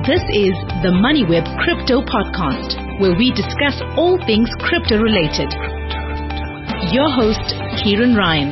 This is the MoneyWeb Crypto Podcast, where we discuss all things crypto related. Your host, Kieran Ryan.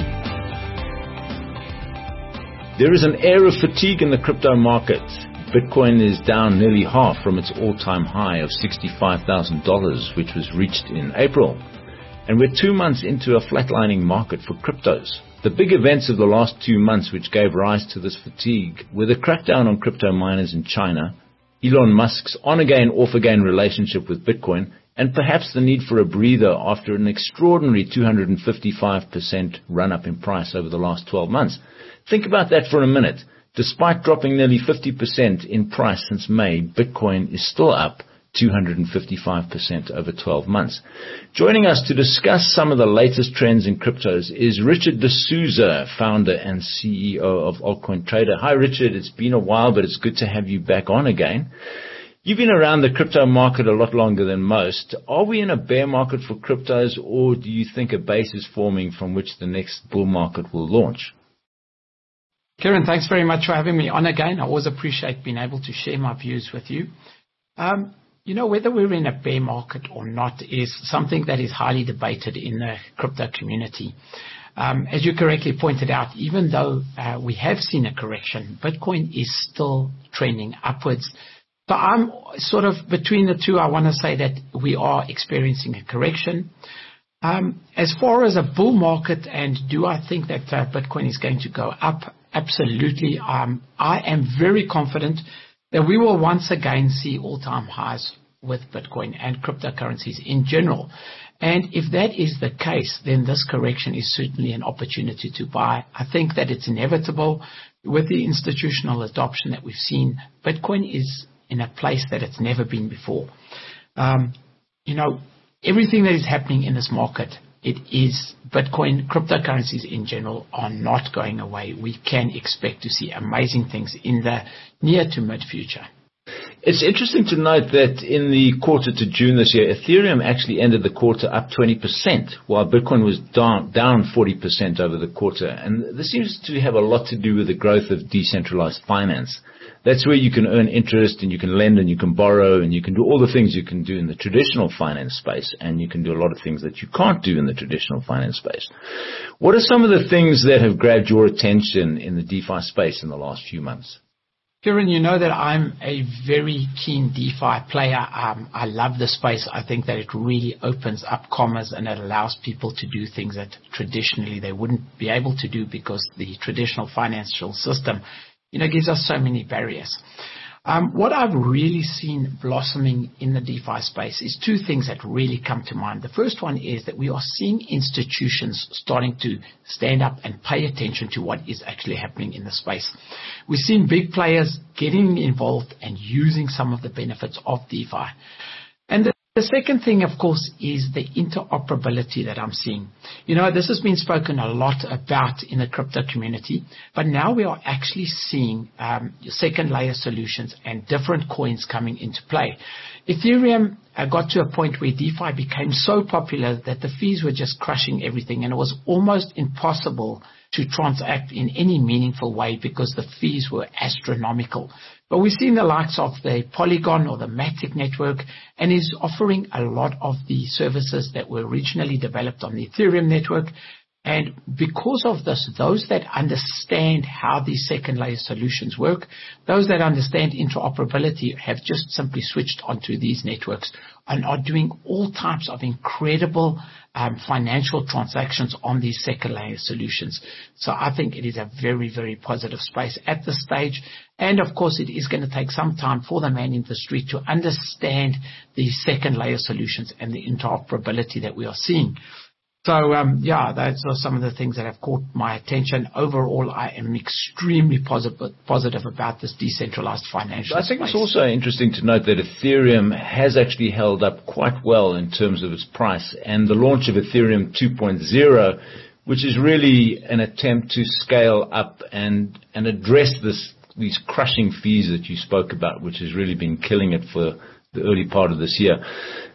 There is an air of fatigue in the crypto market. Bitcoin is down nearly half from its all-time high of $65,000, which was reached in April. And we're 2 months into a flatlining market for cryptos. The big events of the last 2 months which gave rise to this fatigue were the crackdown on crypto miners in China, Elon Musk's on-again, off-again relationship with Bitcoin, and perhaps the need for a breather after an extraordinary 255% run-up in price over the last 12 months. Think about that for a minute. Despite dropping nearly 50% in price since May, Bitcoin is still up 255% over 12 months. Joining us to discuss some of the latest trends in cryptos is Richard D'Souza, founder and CEO of Altcoin Trader. Hi, Richard. It's been a while, but it's good to have you back on again. You've been around the crypto market a lot longer than most. Are we in a bear market for cryptos, or do you think a base is forming from which the next bull market will launch? Kieran, thanks very much for having me on again. I always appreciate being able to share my views with you. Whether we're in a bear market or not is something that is highly debated in the crypto community. As you correctly pointed out, even though we have seen a correction, Bitcoin is still trending upwards. So I'm sort of between the two. I want to say that we are experiencing a correction. As far as a bull market, and do I think that Bitcoin is going to go up? Absolutely. I am very confident that we will once again see all-time highs with Bitcoin and cryptocurrencies in general. And if that is the case, then this correction is certainly an opportunity to buy. I think that it's inevitable with the institutional adoption that we've seen. Bitcoin is in a place that it's never been before. Everything that is happening in this market, it is Bitcoin, cryptocurrencies in general are not going away. We can expect to see amazing things in the near to mid future. It's interesting to note that in the quarter to June this year, Ethereum actually ended the quarter up 20%, while Bitcoin was down 40% over the quarter. And this seems to have a lot to do with the growth of decentralized finance. That's where you can earn interest and you can lend and you can borrow and you can do all the things you can do in the traditional finance space, and you can do a lot of things that you can't do in the traditional finance space. What are some of the things that have grabbed your attention in the DeFi space in the last few months? Kieran, you know that I'm a very keen DeFi player. I love the space. I think that it really opens up commerce and it allows people to do things that traditionally they wouldn't be able to do because the traditional financial system gives us so many barriers. What I've really seen blossoming in the DeFi space is two things that really come to mind. The first one is that we are seeing institutions starting to stand up and pay attention to what is actually happening in the space. We've seen big players getting involved and using some of the benefits of DeFi. And the second thing, of course, is the interoperability that I'm seeing. This has been spoken a lot about in the crypto community, but now we are actually seeing second layer solutions and different coins coming into play. Ethereum got to a point where DeFi became so popular that the fees were just crushing everything, and it was almost impossible to transact in any meaningful way because the fees were astronomical. But we've seen the likes of the Polygon or the Matic network, and is offering a lot of the services that were originally developed on the Ethereum network. And because of this, those that understand how these second layer solutions work, those that understand interoperability have just simply switched onto these networks and are doing all types of incredible financial transactions on these second layer solutions. So I think it is a very, very positive space at this stage. And of course, it is going to take some time for the man in the street to understand the second layer solutions and the interoperability that we are seeing. So, those are some of the things that have caught my attention. Overall, I am extremely positive about this decentralized financial space. I think it's also interesting to note that Ethereum has actually held up quite well in terms of its price, and the launch of Ethereum 2.0, which is really an attempt to scale up and address these crushing fees that you spoke about, which has really been killing it for the early part of this year.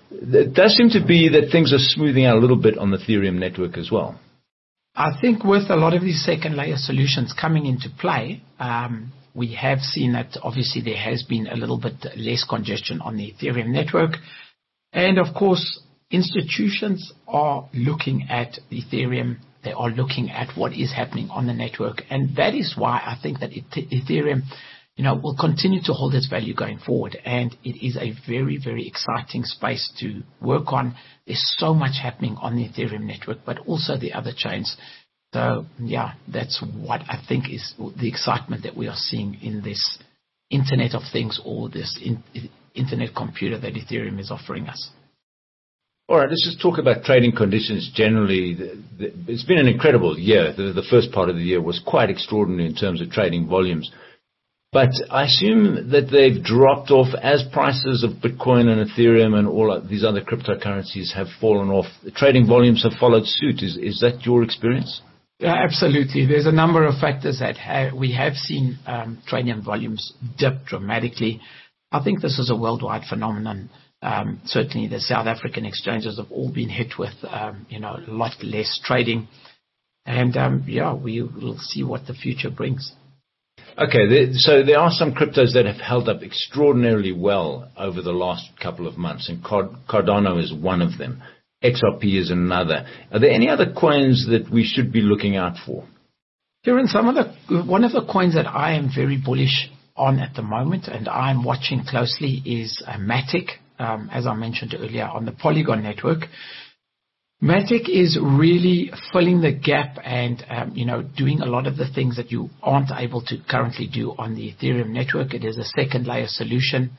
It does seem to be that things are smoothing out a little bit on the Ethereum network as well. I think with a lot of these second layer solutions coming into play, We have seen that obviously there has been a little bit less congestion on the Ethereum network. And of course, institutions are looking at Ethereum. They are looking at what is happening on the network. And that is why I think that Ethereum, will continue to hold its value going forward. And it is a very, very exciting space to work on. There's so much happening on the Ethereum network, but also the other chains. So, yeah, that's what I think is the excitement that we are seeing in this Internet of Things, or this Internet computer that Ethereum is offering us. All right, let's just talk about trading conditions generally. It's been an incredible year. The first part of the year was quite extraordinary in terms of trading volumes. But I assume that they've dropped off as prices of Bitcoin and Ethereum and all of these other cryptocurrencies have fallen off. The trading volumes have followed suit. Is that your experience? Yeah, absolutely. There's a number of factors that we have seen trading volumes dip dramatically. I think this is a worldwide phenomenon. Certainly the South African exchanges have all been hit with, a lot less trading. And, we will see what the future brings. Okay, so there are some cryptos that have held up extraordinarily well over the last couple of months, and Cardano is one of them. XRP is another. Are there any other coins that we should be looking out for? Kieran, one of the coins that I am very bullish on at the moment, and I'm watching closely, is Matic, as I mentioned earlier, on the Polygon network. Matic is really filling the gap and, doing a lot of the things that you aren't able to currently do on the Ethereum network. It is a second layer solution.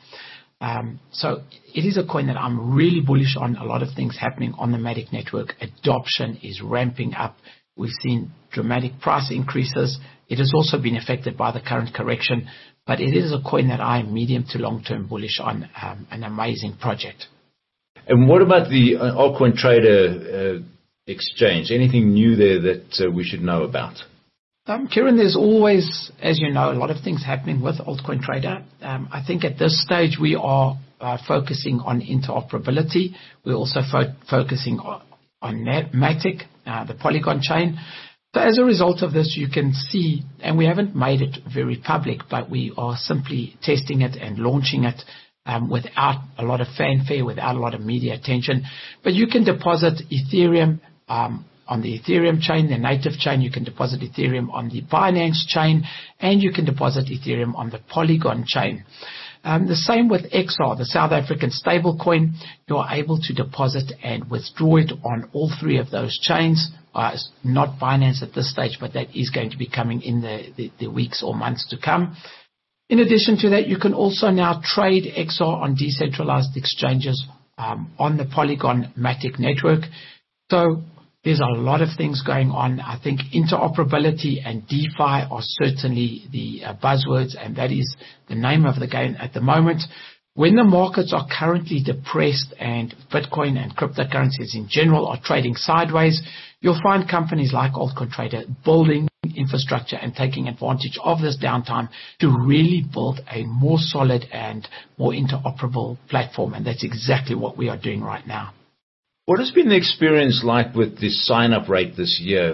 So it is a coin that I'm really bullish on. A lot of things happening on the Matic network. Adoption is ramping up. We've seen dramatic price increases. It has also been affected by the current correction, but it is a coin that I am medium to long-term bullish on, an amazing project. And what about the Altcoin Trader exchange? Anything new there that we should know about? Kieran, there's always, as you know, a lot of things happening with Altcoin Trader. I think at this stage we are focusing on interoperability. We're also focusing on Matic, the Polygon chain. So as a result of this, you can see, and we haven't made it very public, but we are simply testing it and launching it without a lot of fanfare, without a lot of media attention. But you can deposit Ethereum on the Ethereum chain, the native chain. You can deposit Ethereum on the Binance chain, and you can deposit Ethereum on the Polygon chain. The same with XR, the South African stablecoin. You are able to deposit and withdraw it on all three of those chains. Not Binance at this stage, but that is going to be coming in the weeks or months to come. In addition to that, you can also now trade XR on decentralized exchanges on the Polygon Matic network. So there's a lot of things going on. I think interoperability and DeFi are certainly the buzzwords, and that is the name of the game at the moment. When the markets are currently depressed and Bitcoin and cryptocurrencies in general are trading sideways, you'll find companies like Altcoin Trader building infrastructure and taking advantage of this downtime to really build a more solid and more interoperable platform. And that's exactly what we are doing right now. What has been the experience like with the sign-up rate this year?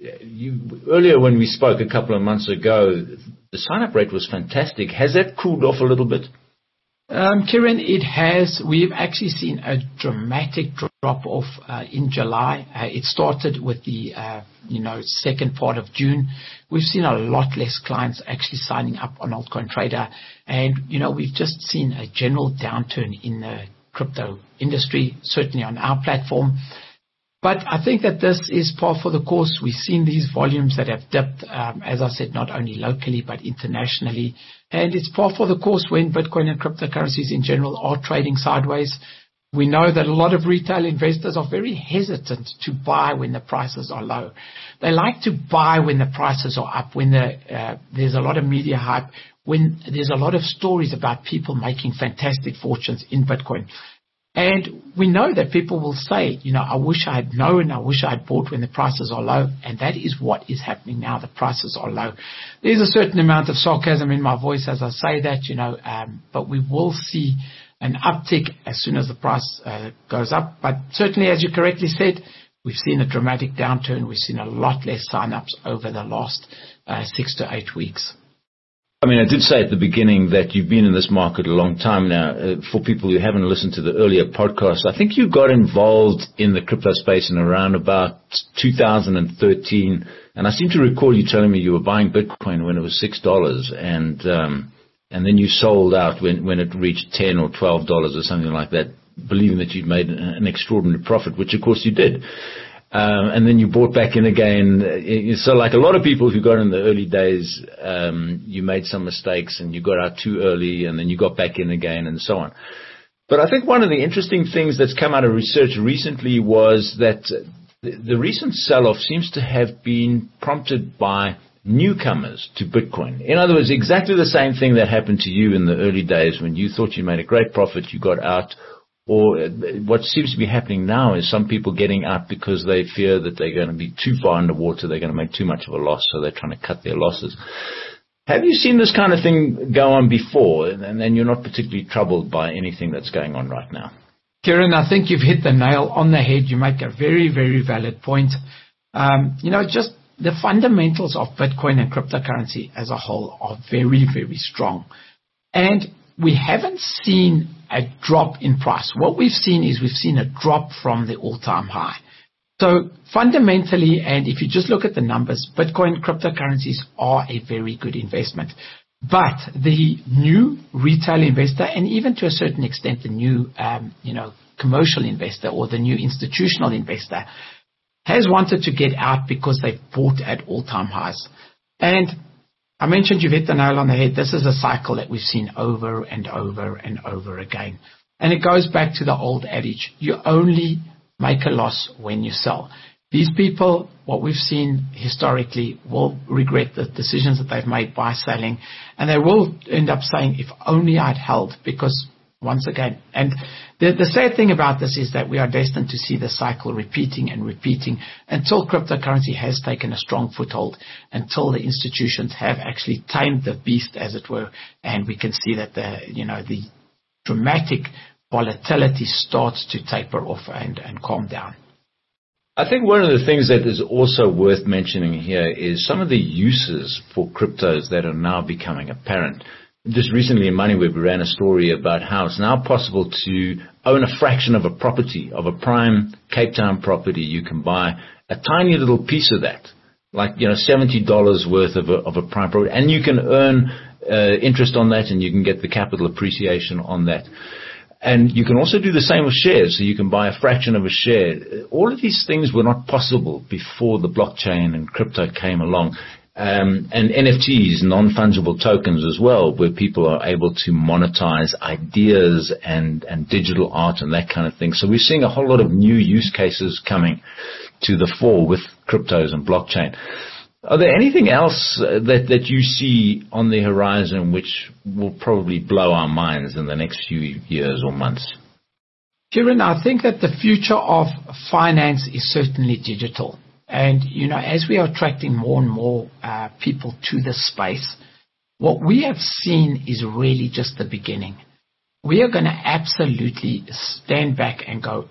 Earlier when we spoke a couple of months ago, the sign-up rate was fantastic. Has that cooled off a little bit? Kieran, it has. We've actually seen a dramatic drop-off in July. It started with the second part of June. We've seen a lot less clients actually signing up on Altcoin Trader. And, we've just seen a general downturn in the crypto industry, certainly on our platform. But I think that this is par for the course. We've seen these volumes that have dipped, as I said, not only locally but internationally. And it's par for the course when Bitcoin and cryptocurrencies in general are trading sideways. We know that a lot of retail investors are very hesitant to buy when the prices are low. They like to buy when the prices are up, when there's a lot of media hype, when there's a lot of stories about people making fantastic fortunes in Bitcoin. And we know that people will say, I wish I had known, I wish I had bought when the prices are low. And that is what is happening now. The prices are low. There's a certain amount of sarcasm in my voice as I say that, but we will see an uptick as soon as the price goes up. But certainly, as you correctly said, we've seen a dramatic downturn. We've seen a lot less sign-ups over the last 6 to 8 weeks. I mean, I did say at the beginning that you've been in this market a long time now. For people who haven't listened to the earlier podcasts, I think you got involved in the crypto space in around about 2013. And I seem to recall you telling me you were buying Bitcoin when it was $6, and then you sold out when it reached $10 or $12 or something like that, believing that you'd made an extraordinary profit, which of course you did. And then you bought back in again. So like a lot of people who got in the early days, you made some mistakes and you got out too early and then you got back in again and so on. But I think one of the interesting things that's come out of research recently was that the recent sell-off seems to have been prompted by newcomers to Bitcoin. In other words, exactly the same thing that happened to you in the early days when you thought you made a great profit, you got out. Or what seems to be happening now is some people getting out because they fear that they're going to be too far underwater, they're going to make too much of a loss, so they're trying to cut their losses. Have you seen this kind of thing go on before, and then you're not particularly troubled by anything that's going on right now? Kieran, I think you've hit the nail on the head. You make a very, very valid point. Just the fundamentals of Bitcoin and cryptocurrency as a whole are very, very strong. And we haven't seen a drop in price. What we've seen is we've seen a drop from the all-time high. So fundamentally, and if you just look at the numbers, Bitcoin cryptocurrencies are a very good investment. But the new retail investor, and even to a certain extent the new commercial investor or the new institutional investor, has wanted to get out because they've bought at all-time highs. And I mentioned you've hit the nail on the head. This is a cycle that we've seen over and over and over again. And it goes back to the old adage, you only make a loss when you sell. These people, what we've seen historically, will regret the decisions that they've made by selling. And they will end up saying, if only I'd held, because once again, and the sad thing about this is that we are destined to see the cycle repeating and repeating until cryptocurrency has taken a strong foothold, until the institutions have actually tamed the beast, as it were, and we can see that the dramatic volatility starts to taper off and calm down. I think one of the things that is also worth mentioning here is some of the uses for cryptos that are now becoming apparent. Just recently in MoneyWeb, we ran a story about how it's now possible to own a fraction of a property, of a prime Cape Town property. You can buy a tiny little piece of that, like, $70 worth of a prime property, and you can earn interest on that, and you can get the capital appreciation on that. And you can also do the same with shares, so you can buy a fraction of a share. All of these things were not possible before the blockchain and crypto came along. And NFTs, non-fungible tokens as well, where people are able to monetize ideas and digital art and that kind of thing. So we're seeing a whole lot of new use cases coming to the fore with cryptos and blockchain. Are there anything else that you see on the horizon which will probably blow our minds in the next few years or months? Kieran, I think that the future of finance is certainly digital. And, as we are attracting more and more people to this space, what we have seen is really just the beginning. We are going to absolutely stand back and go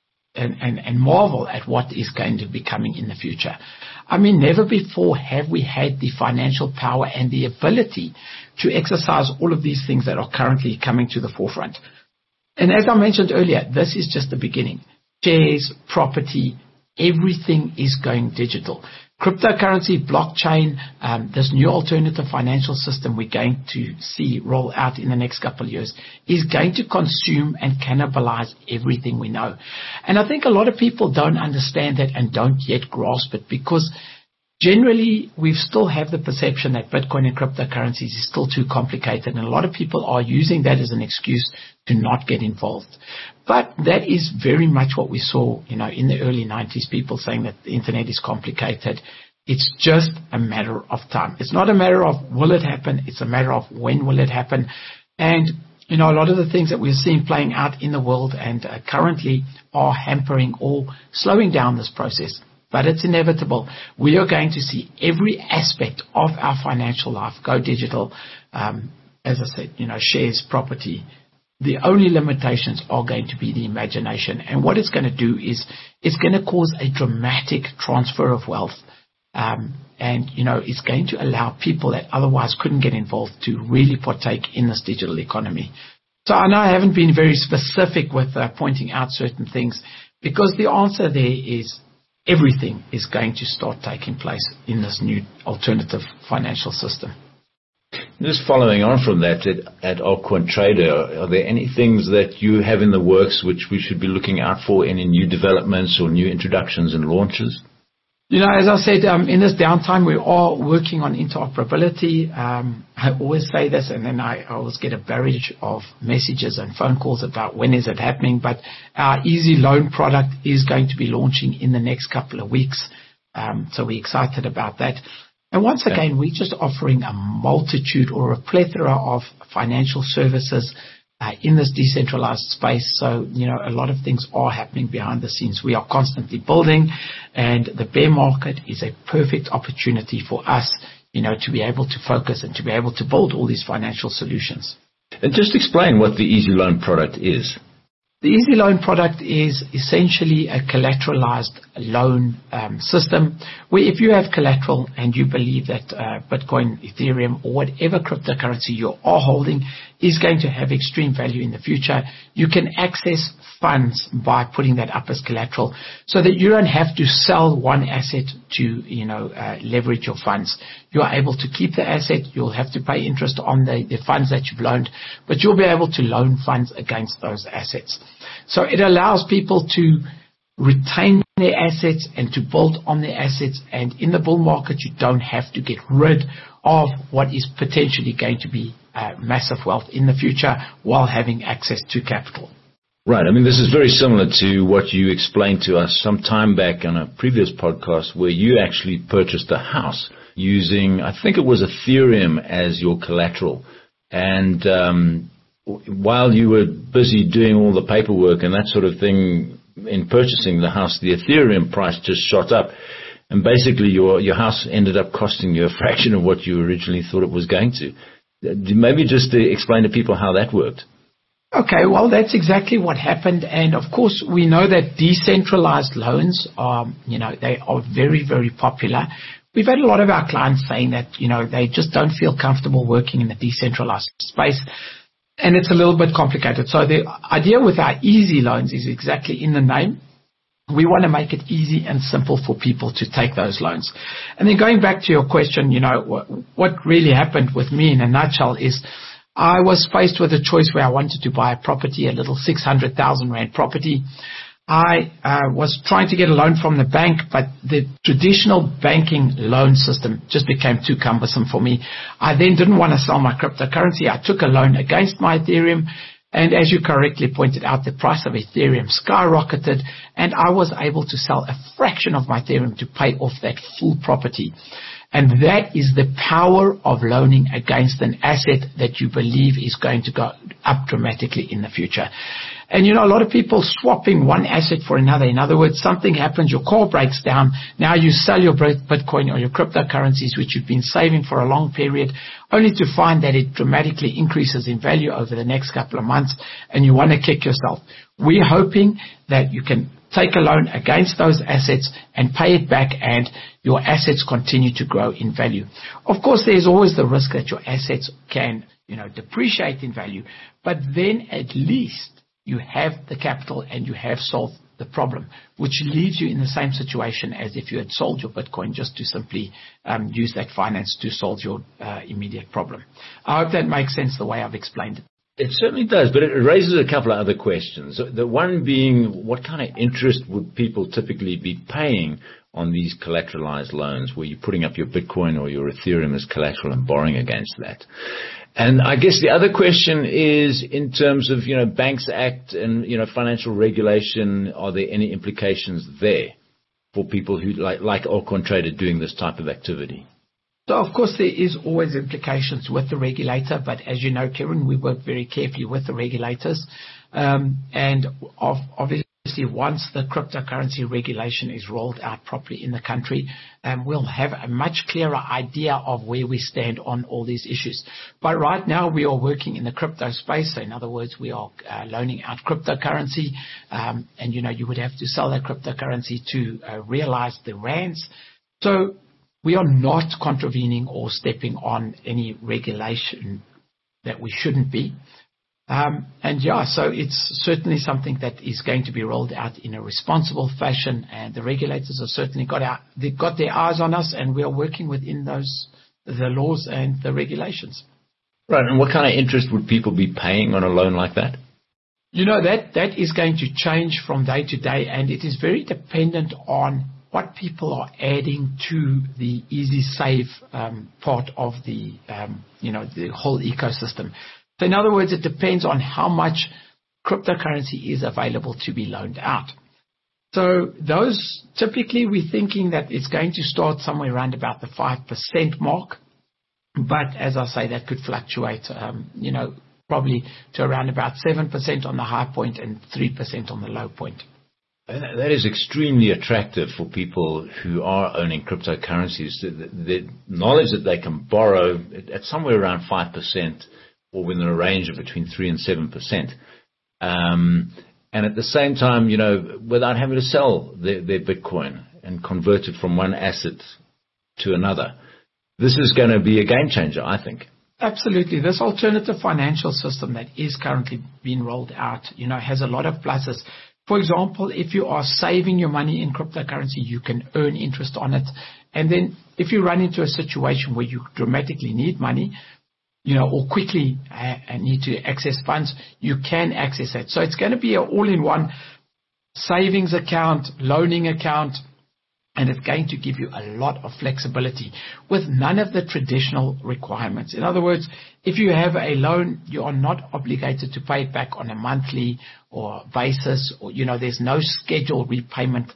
and marvel at what is going to be coming in the future. I mean, never before have we had the financial power and the ability to exercise all of these things that are currently coming to the forefront. And as I mentioned earlier, this is just the beginning. Shares, property, everything is going digital. Cryptocurrency, blockchain, this new alternative financial system we're going to see roll out in the next couple of years is going to consume and cannibalize everything we know. And I think a lot of people don't understand that and don't yet grasp it, because generally we still have the perception that Bitcoin and cryptocurrencies is still too complicated, and a lot of people are using that as an excuse to not get involved. But that is very much what we saw, in the early 90s, people saying that the internet is complicated. It's just a matter of time. It's not a matter of will it happen, it's a matter of when will it happen. And, a lot of the things that we're seeing playing out in the world and currently are hampering or slowing down this process. But it's inevitable. We are going to see every aspect of our financial life go digital. As I said, shares, property. The only limitations are going to be the imagination. And what it's going to do is it's going to cause a dramatic transfer of wealth. And, it's going to allow people that otherwise couldn't get involved to really partake in this digital economy. So I know I haven't been very specific with pointing out certain things, because the answer there is everything is going to start taking place in this new alternative financial system. Just following on from that, at Allcoin Trader, are there any things that you have in the works which we should be looking out for, any new developments or new introductions and launches? As I said, in this downtime, we are working on interoperability. I always say this, and then I always get a barrage of messages and phone calls about when is it happening. But our Easy Loan product is going to be launching in the next couple of weeks. So we're excited about that. And once again, we're just offering a multitude or a plethora of financial services in this decentralized space. So, a lot of things are happening behind the scenes. We are constantly building, and the bear market is a perfect opportunity for us, to be able to focus and to be able to build all these financial solutions. And just explain what the Easy Loan product is. The Easy Loan product is essentially a collateralized loan system where if you have collateral and you believe that Bitcoin, Ethereum, or whatever cryptocurrency you are holding is going to have extreme value in the future, you can access funds by putting that up as collateral, so that you don't have to sell one asset to leverage your funds. You are able to keep the asset. You'll have to pay interest on the funds that you've loaned, but you'll be able to loan funds against those assets. So it allows people to retain their assets and to build on their assets. And in the bull market, you don't have to get rid of what is potentially going to be massive wealth in the future while having access to capital. Right. I mean, this is very similar to what you explained to us some time back on a previous podcast, where you actually purchased a house using, I think it was Ethereum as your collateral. And while you were busy doing all the paperwork and that sort of thing in purchasing the house, the Ethereum price just shot up. And basically your house ended up costing you a fraction of what you originally thought it was going to. Maybe just to explain to people how that worked. Okay, well, that's exactly what happened. And of course, we know that decentralized loans are, they are very, very popular. We've had a lot of our clients saying that, they just don't feel comfortable working in the decentralized space. And it's a little bit complicated. So the idea with our Easy Loans is exactly in the name. We want to make it easy and simple for people to take those loans. And then going back to your question, what really happened with me in a nutshell is I was faced with a choice where I wanted to buy a property, a little 600,000 Rand property. I was trying to get a loan from the bank, but the traditional banking loan system just became too cumbersome for me. I then didn't want to sell my cryptocurrency. I took a loan against my Ethereum, and as you correctly pointed out, the price of Ethereum skyrocketed, and I was able to sell a fraction of my Ethereum to pay off that full property. And that is the power of loaning against an asset that you believe is going to go up dramatically in the future. And a lot of people swapping one asset for another. In other words, something happens, your car breaks down. Now you sell your Bitcoin or your cryptocurrencies, which you've been saving for a long period, only to find that it dramatically increases in value over the next couple of months, and you want to kick yourself. We're hoping that you can take a loan against those assets and pay it back, and your assets continue to grow in value. Of course, there's always the risk that your assets can, depreciate in value, but then at least you have the capital and you have solved the problem, which leaves you in the same situation as if you had sold your Bitcoin just to simply use that finance to solve your immediate problem. I hope that makes sense the way I've explained it. It certainly does, but it raises a couple of other questions. The one being, what kind of interest would people typically be paying on these collateralized loans where you're putting up your Bitcoin or your Ethereum as collateral and borrowing against that? And I guess the other question is in terms of, Banks Act and, financial regulation, are there any implications there for people who like Allcoin Trader doing this type of activity? So, of course, there is always implications with the regulator, but as you know, Kieran, we work very carefully with the regulators. And obviously, once the cryptocurrency regulation is rolled out properly in the country, we'll have a much clearer idea of where we stand on all these issues. But right now, we are working in the crypto space. So in other words, we are loaning out cryptocurrency. And, you would have to sell that cryptocurrency to realize the rands. So we are not contravening or stepping on any regulation that we shouldn't be. So it's certainly something that is going to be rolled out in a responsible fashion, and the regulators have certainly they've got their eyes on us, and we are working within the laws and the regulations. Right, and what kind of interest would people be paying on a loan like that? That is going to change from day to day, and it is very dependent on what people are adding to the Easy Save part of the whole ecosystem. So in other words, it depends on how much cryptocurrency is available to be loaned out. So those, typically we're thinking that it's going to start somewhere around about the 5% mark. But as I say, that could fluctuate, probably to around about 7% on the high point and 3% on the low point. And that is extremely attractive for people who are owning cryptocurrencies. The knowledge that they can borrow at somewhere around 5%, or within a range of between 3 and 7%. And at the same time, without having to sell their Bitcoin and convert it from one asset to another. This is going to be a game changer, I think. Absolutely. This alternative financial system that is currently being rolled out, has a lot of pluses. For example, if you are saving your money in cryptocurrency, you can earn interest on it. And then if you run into a situation where you dramatically need money, or quickly need to access funds, you can access it. So it's going to be an all-in-one savings account, loaning account, and it's going to give you a lot of flexibility with none of the traditional requirements. In other words, if you have a loan, you are not obligated to pay it back on a monthly or basis, or, there's no scheduled repayment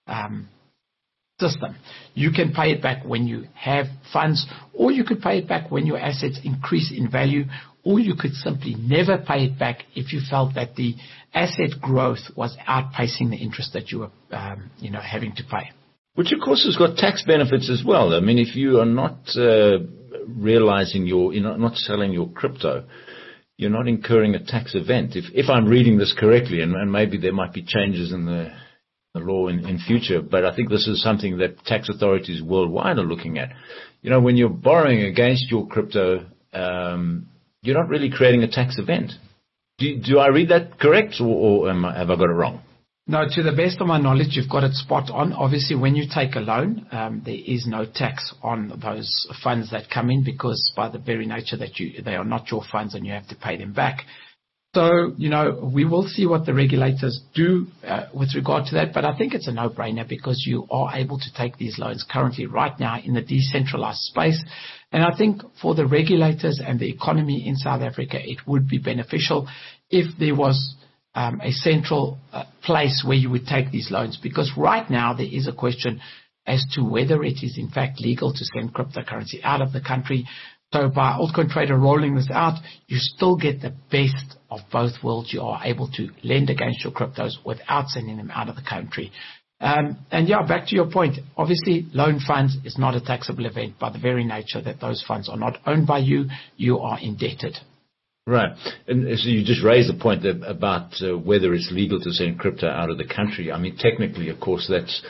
system. You can pay it back when you have funds, or you could pay it back when your assets increase in value, or you could simply never pay it back if you felt that the asset growth was outpacing the interest that you were, having to pay. Which, of course, has got tax benefits as well. I mean, if you are not realizing you're not selling your crypto, you're not incurring a tax event. If I'm reading this correctly, and maybe there might be changes in the law in future, but I think this is something that tax authorities worldwide are looking at. When you're borrowing against your crypto, you're not really creating a tax event. Do I read that correct, or have I got it wrong? No, to the best of my knowledge, you've got it spot on. Obviously, when you take a loan, there is no tax on those funds that come in, because by the very nature that they are not your funds and you have to pay them back. So, we will see what the regulators do with regard to that, but I think it's a no-brainer, because you are able to take these loans currently right now in the decentralized space. And I think for the regulators and the economy in South Africa, it would be beneficial if there was a central place where you would take these loans, because right now there is a question as to whether it is in fact legal to send cryptocurrency out of the country. So by Altcoin Trader rolling this out, you still get the best of both worlds. You are able to lend against your cryptos without sending them out of the country. Back to your point, obviously loan funds is not a taxable event by the very nature that those funds are not owned by you. You are indebted. Right. And so you just raised the point about whether it's legal to send crypto out of the country. I mean, technically, of course, that's,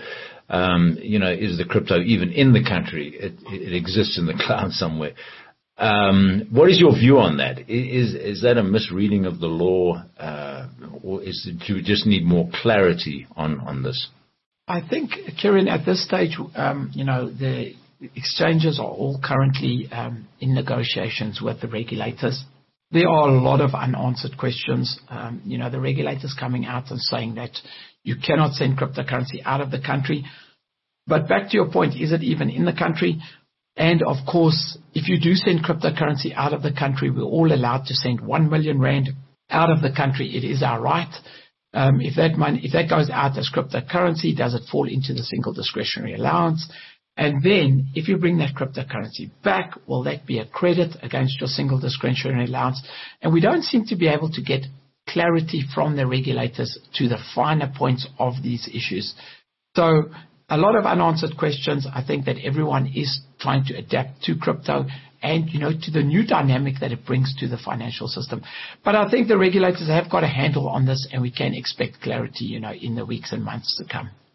is the crypto even in the country? It exists in the cloud somewhere. What is your view on that? Is that a misreading of the law, or do we just need more clarity on this? I think, Kieran, at this stage, the exchanges are all currently in negotiations with the regulators. There are a lot of unanswered questions. The regulators coming out and saying that you cannot send cryptocurrency out of the country. But back to your point, is it even in the country? And of course, if you do send cryptocurrency out of the country, we're all allowed to send 1 million rand out of the country. It is our right. If that goes out as cryptocurrency, does it fall into the single discretionary allowance? And then if you bring that cryptocurrency back, will that be a credit against your single discretionary allowance? And we don't seem to be able to get clarity from the regulators to the finer points of these issues. So a lot of unanswered questions. I think that everyone is trying to adapt to crypto and, to the new dynamic that it brings to the financial system. But I think the regulators have got a handle on this, and we can expect clarity, in the weeks and months to come.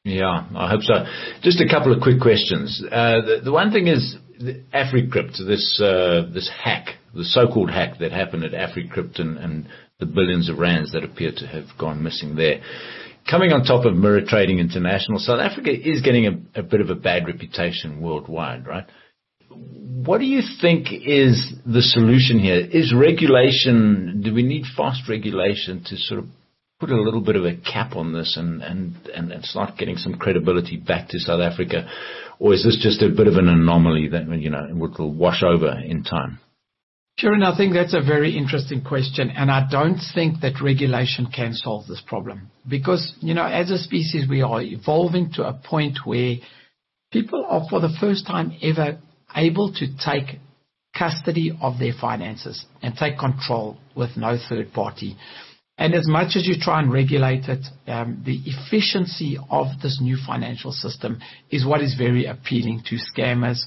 Yeah, I hope so. Just a couple of quick questions. The one thing is AfriCrypt, this hack, the so-called hack that happened at AfriCrypt and the billions of rands that appear to have gone missing there. Coming on top of Mirror Trading International, South Africa is getting a bit of a bad reputation worldwide, right? What do you think is the solution here? Is regulation, do we need fast regulation to sort of put a little bit of a cap on this and start getting some credibility back to South Africa? Or is this just a bit of an anomaly that, will wash over in time? Sure, and I think that's a very interesting question, and I don't think that regulation can solve this problem because, as a species, we are evolving to a point where people are, for the first time ever, able to take custody of their finances and take control with no third party. And as much as you try and regulate it, the efficiency of this new financial system is what is very appealing to scammers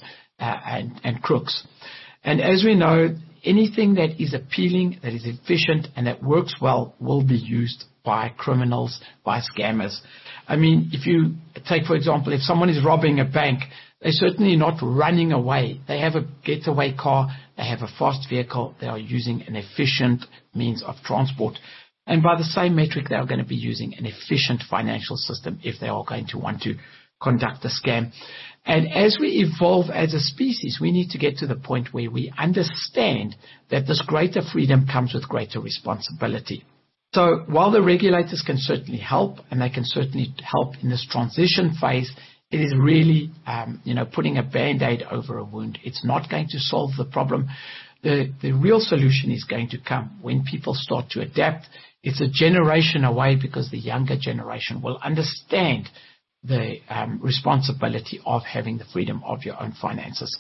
and crooks. And as we know, anything that is appealing, that is efficient, and that works well will be used by criminals, by scammers. I mean, if you take, for example, if someone is robbing a bank, they're certainly not running away. They have a getaway car. They have a fast vehicle. They are using an efficient means of transport. And by the same metric, they are going to be using an efficient financial system if they are going to want to conduct a scam. And as we evolve as a species, we need to get to the point where we understand that this greater freedom comes with greater responsibility. So while the regulators can certainly help, and they can certainly help in this transition phase, it is really, putting a Band-Aid over a wound. It's not going to solve the problem. The real solution is going to come when people start to adapt. It's a generation away because the younger generation will understand the responsibility of having the freedom of your own finances.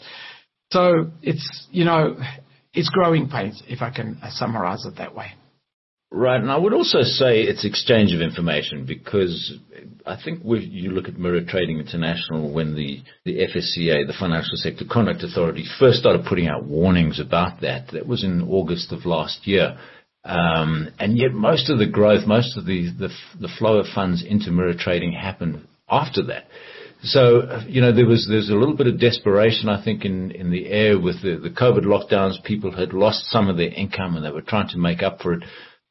So it's growing pains, if I can summarize it that way. Right, and I would also say it's exchange of information because I think you look at Mirror Trading International when the FSCA, the Financial Sector Conduct Authority, first started putting out warnings about that. That was in August of last year. And yet most of the growth, most of the flow of funds into Mirror Trading happened after that. So, there's a little bit of desperation, I think, in the air with the COVID lockdowns. People had lost some of their income and they were trying to make up for it.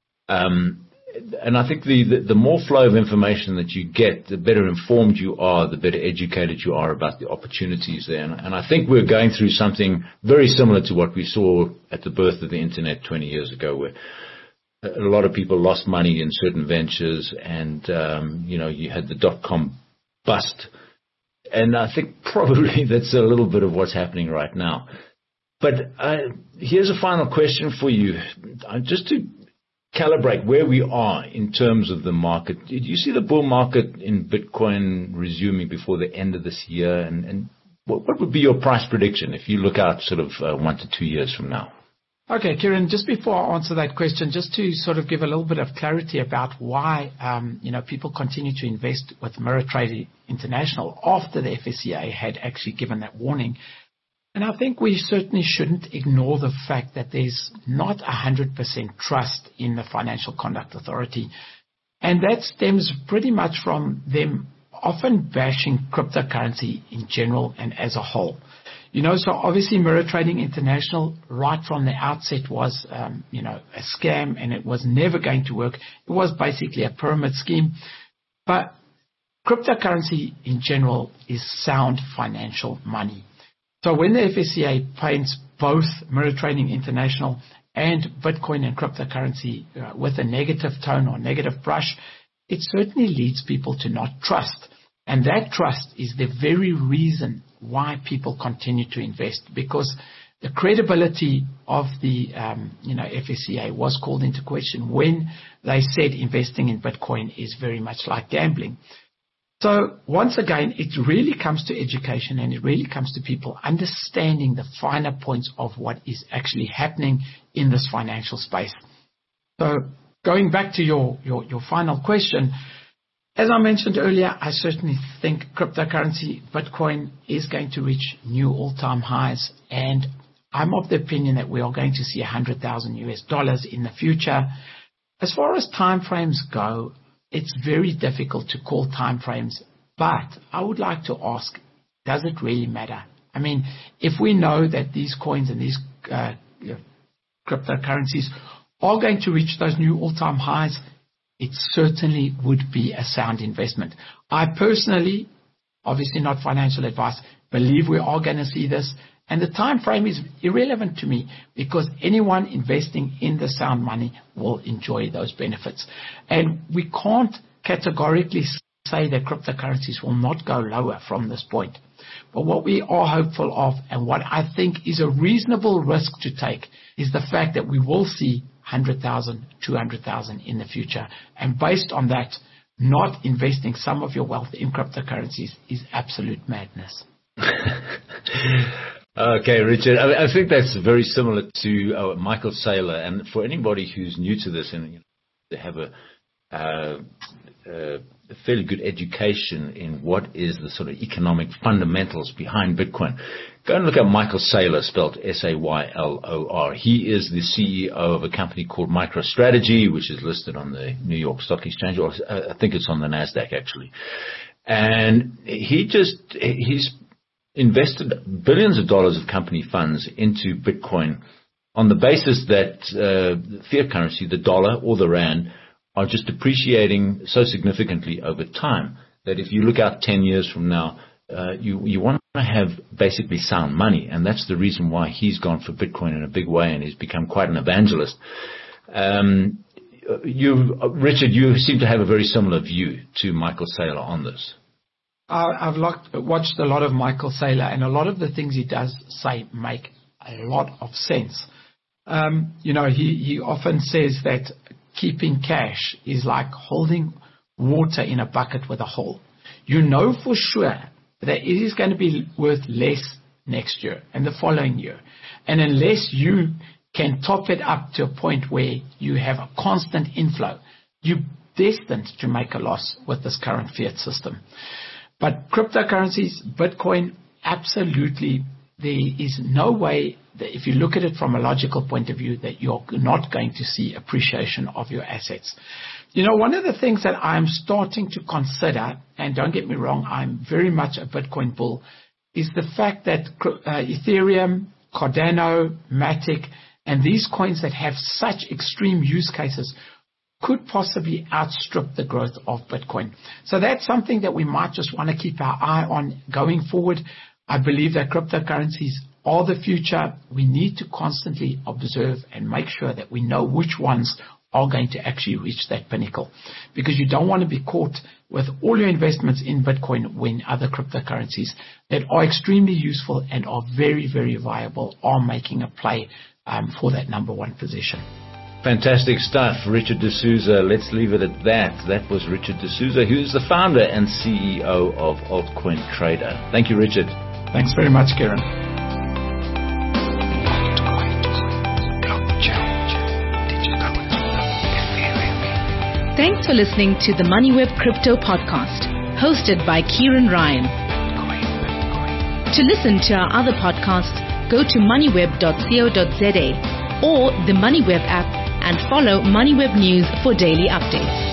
And I think the more flow of information that you get, the better informed you are, the better educated you are about the opportunities there. And I think we're going through something very similar to what we saw at the birth of the internet 20 years ago, where a lot of people lost money in certain ventures and, you had the dot-com bust. And I think probably that's a little bit of what's happening right now. But here's a final question for you, just to calibrate where we are in terms of the market. Do you see the bull market in Bitcoin resuming before the end of this year? And what would be your price prediction if you look out sort of 1 to 2 years from now? Okay, Kieran, just before I answer that question, just to sort of give a little bit of clarity about why, people continue to invest with Mirror Trading International after the FSCA had actually given that warning. And I think we certainly shouldn't ignore the fact that there's not 100% trust in the Financial Conduct Authority. And that stems pretty much from them often bashing cryptocurrency in general and as a whole. So obviously Mirror Trading International right from the outset was, a scam, and it was never going to work. It was basically a pyramid scheme. But cryptocurrency in general is sound financial money. So when the FSCA paints both Mirror Trading International and Bitcoin and cryptocurrency with a negative tone or negative brush, it certainly leads people to not trust. And that trust is the very reason why people continue to invest, because the credibility of the FSCA was called into question when they said investing in Bitcoin is very much like gambling. So once again, it really comes to education, and it really comes to people understanding the finer points of what is actually happening in this financial space. So going back to your final question, as I mentioned earlier, I certainly think cryptocurrency, Bitcoin, is going to reach new all-time highs, and I'm of the opinion that we are going to see $100,000 in the future. As far as timeframes go, it's very difficult to call timeframes But I would like to ask, does it really matter? I mean, if we know that these coins and these cryptocurrencies are going to reach those new all-time highs, it certainly would be a sound investment. I personally, obviously not financial advice, believe we are going to see this. And the time frame is irrelevant to me, because anyone investing in the sound money will enjoy those benefits. And we can't categorically say that cryptocurrencies will not go lower from this point. But what we are hopeful of, and what I think is a reasonable risk to take, is the fact that we will see 100,000, 200,000 in the future. And based on that, not investing some of your wealth in cryptocurrencies is absolute madness. Okay, Richard, I think that's very similar to Michael Saylor. And for anybody who's new to this and they have a fairly good education in what is the sort of economic fundamentals behind Bitcoin, go and look at Michael Saylor, spelled Saylor. He is the CEO of a company called MicroStrategy, which is listed on the New York Stock Exchange, or I think it's on the NASDAQ actually. And he's invested billions of dollars of company funds into Bitcoin on the basis that fiat currency, the dollar or the rand, are just depreciating so significantly over time that if you look out 10 years from now, you want to have basically sound money. And that's the reason why he's gone for Bitcoin in a big way, and he's become quite an evangelist. Richard, you seem to have a very similar view to Michael Saylor on this. I've watched a lot of Michael Saylor, and a lot of the things he does say make a lot of sense. He often says that keeping cash is like holding water in a bucket with a hole. You know for sure that it is going to be worth less next year and the following year. And unless you can top it up to a point where you have a constant inflow, you're destined to make a loss with this current fiat system. But cryptocurrencies, Bitcoin, absolutely, there is no way that if you look at it from a logical point of view that you're not going to see appreciation of your assets. One of the things that I'm starting to consider, and don't get me wrong, I'm very much a Bitcoin bull, is the fact that Ethereum, Cardano, Matic, and these coins that have such extreme use cases could possibly outstrip the growth of Bitcoin. So that's something that we might just want to keep our eye on going forward. I believe that cryptocurrencies are the future. We need to constantly observe and make sure that we know which ones are going to actually reach that pinnacle. Because you don't want to be caught with all your investments in Bitcoin when other cryptocurrencies that are extremely useful and are very, very viable are making a play for that number one position. Fantastic stuff, Richard D'Souza. Let's leave it at that. That was Richard D'Souza, who's the founder and CEO of Altcoin Trader. Thank you, Richard. Thanks very much, Kieran. Thanks for listening to the MoneyWeb Crypto Podcast, hosted by Kieran Ryan. To listen to our other podcasts, go to moneyweb.co.za or the MoneyWeb app and follow MoneyWeb News for daily updates.